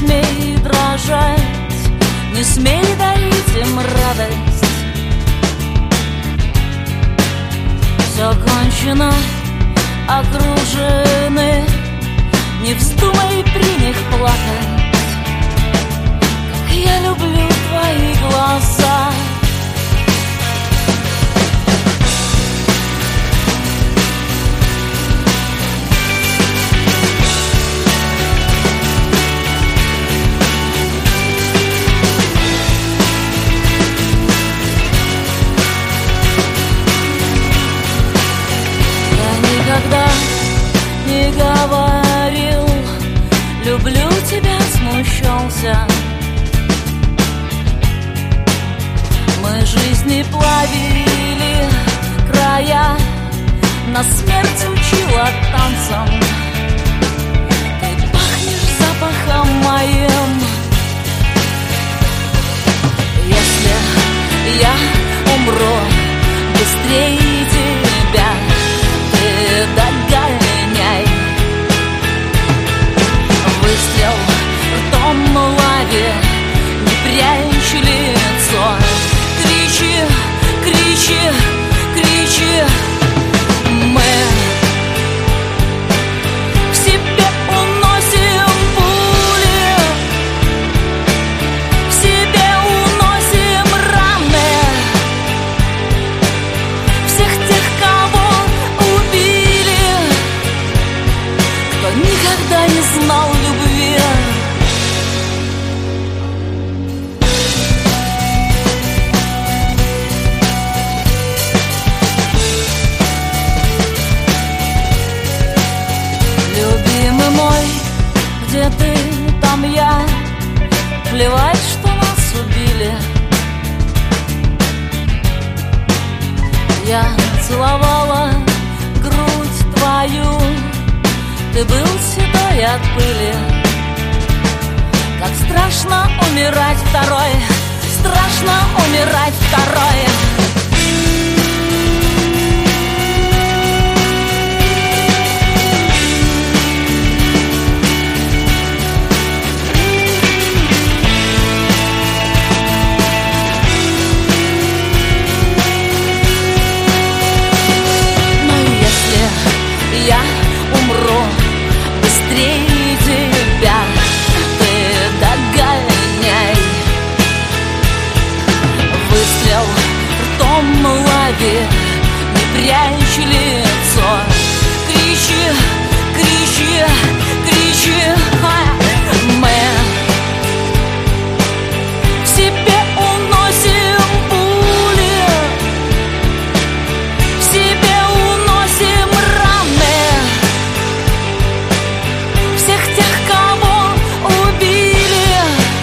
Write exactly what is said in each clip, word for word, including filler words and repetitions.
смей дрожать, не смей дарить им радость. Все кончено, окружены, не вздумай при них плакать. Как я люблю твои глаза. Никогда не говорил, люблю тебя, смущался. Мы жизни плавили края, на смерть учила танцам. Ты пахнешь запахом моим. Если я умру быстрее тебя, догоняй. Выстрел ртом в лаве, не прячь лицо. Кричи, кричи, кричи. Мы в себе уносим пули, в себе уносим раны всех тех, кого никогда не знал любви. Любимый мой, где ты, там я. Плевать, что нас убили. Я целовала грудь твою, ты был седой от пыли. Как страшно умирать второй, страшно умирать второй. Но если я умру быстрее тебя, ты догоняй. Выстрел ртом в лаве, не прячь лицо. Кричи, кричи, кричи. Мы в себе уносим пули, в себе уносим раны всех тех, кого убили.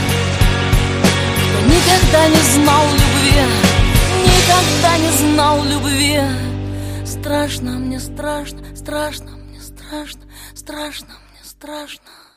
Кто никогда не знал любви, никогда не знал любви. Страшно мне, страшно, страшно мне, страшно, страшно мне, страшно.